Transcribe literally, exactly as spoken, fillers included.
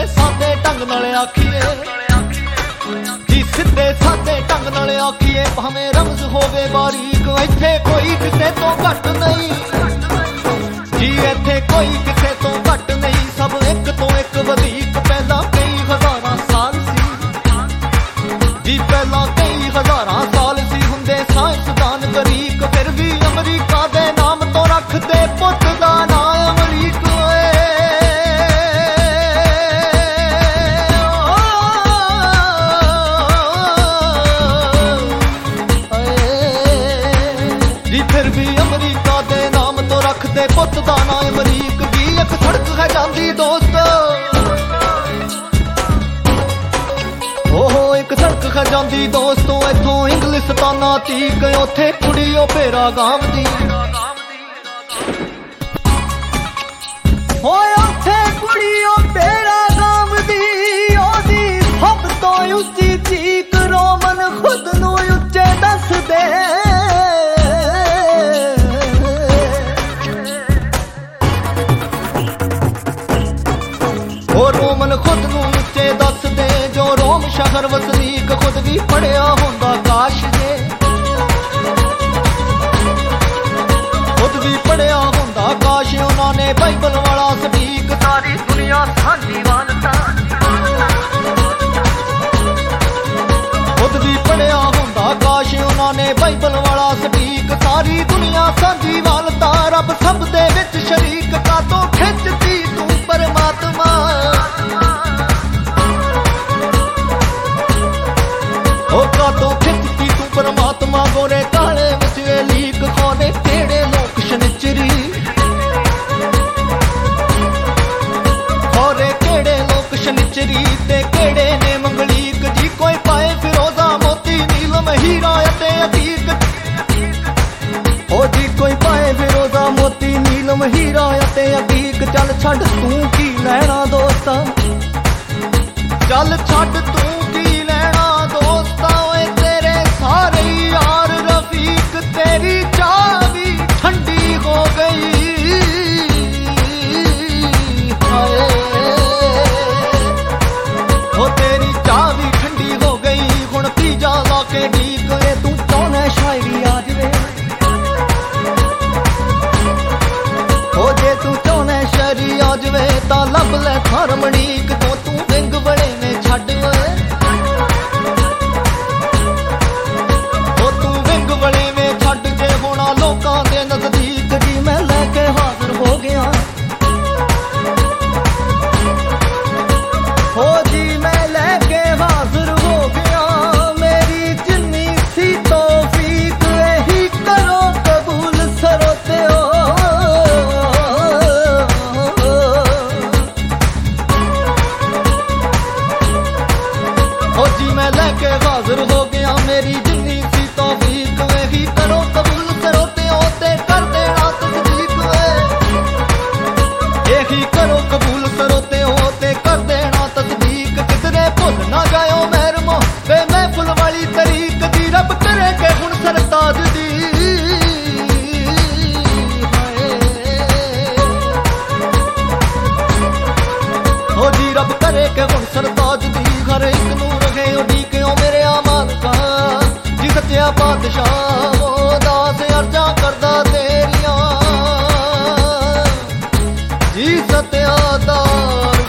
सादे ढंग नाल आखिए जी, सीधे सादे ढंग नाल आखिए भावें रमज होवे बारीक, इत्थे कोई किसे तो घट नहीं जी, इत्थे कोई किसे तो घट नहीं, सब एक तो एक वधीक। पहला कई हजारां साल सी जी, पहला कई हजारां साल सी हुंदे साइंसदान गरीक, फिर भी अमरीका दे नाम तो रखदे पुत दा नाम अमरीक। फिर भी अमरीका दे नाम तो रखदे पुत दा नाम अमरीक जी। एक सड़क है जांदी दोस्त, ओहो एक सड़क है जांदी दोस्तों, इथों इंग्लिस्ताना तीक, उथे कुड़ी ओ पेरा गांव दी, होए उथे कुड़ी ओ पेरा गांव दी, ओदी सब तो उच्ची चीक, रोमन खुद नू उच्चे दस दे। रोमन खुद नू उच्चे दस दे, जो रोम शहर वसनीक खुद भी पढ़िया होंदा काश जे, खुद भी पढ़िया होंदा काश। उन्होंने बाइबल वाला सटीक, सारी दुनिया सांझी वालता, खुद भी पढ़िया होंदा काश। उन्होंने बाइबल वाला सटीक, सारी दुनिया सांझी वालता, रब सब दे विच शरीक, का तो खिंचती तू परमात्मा, होका तो खिंचती तू परमात्मा, गोरे काले विच लीक, कौने केड़े लोक शनिचरी, गोरे केड़े लोक शनिचरी, ते केड़े ने मंगलीक जी। कोई पाए फिरोजा मोती नीलम हीरा ते अतीक, ओ जी कोई पाए फिरोजा मोती नीलम हीरा ते अतीक। चल छड़ तू की लैना दोस्ता, चल छड़ तू की लैना दोस्ता, ओए तेरे सारे यार रफीक, तेरी चाह भी ठंडी हो गई। हाय ओ तेरी चाह भी ठंडी हो गई, हुण तीजा ला के ढीक, ए तू चाहना शायरी आ जवे, ओ जे तू चाहना शायरी आ जवे, तां लभ लै हारमोनीक, तो तू विंग बड़े में छड्ड ओए, ओ तू विंग बड़े में छड्ड, जे होना लोकां दे नजदीक जी। मैं लैके हाजिर हो गया, हो जी मैं लैके हाजिर हो गया, मेरी जिन्नी सी तौफीक, यही करो कबूल सरोते हो। मैं लैके हाजिर हो गया, मेरी जिन्नी सी तौफीक, वही करो कबूल सरोते हो, ते कर देना तस्दीक, यही करो कबूल सरोते हो, ते कर देना तस्दीक। किधरे भुल ना जाओ महरमो बे महफिल वाली तरीक दी, रब करे के हुण सरताज दी, ओ जी रब करे के हुण सरताज दी, हर एक नू रखे उडीक मेरे आमान का जी। सच्चा बादशाह ओ दास अर्जा करदा तेरिया जी, सत्या दा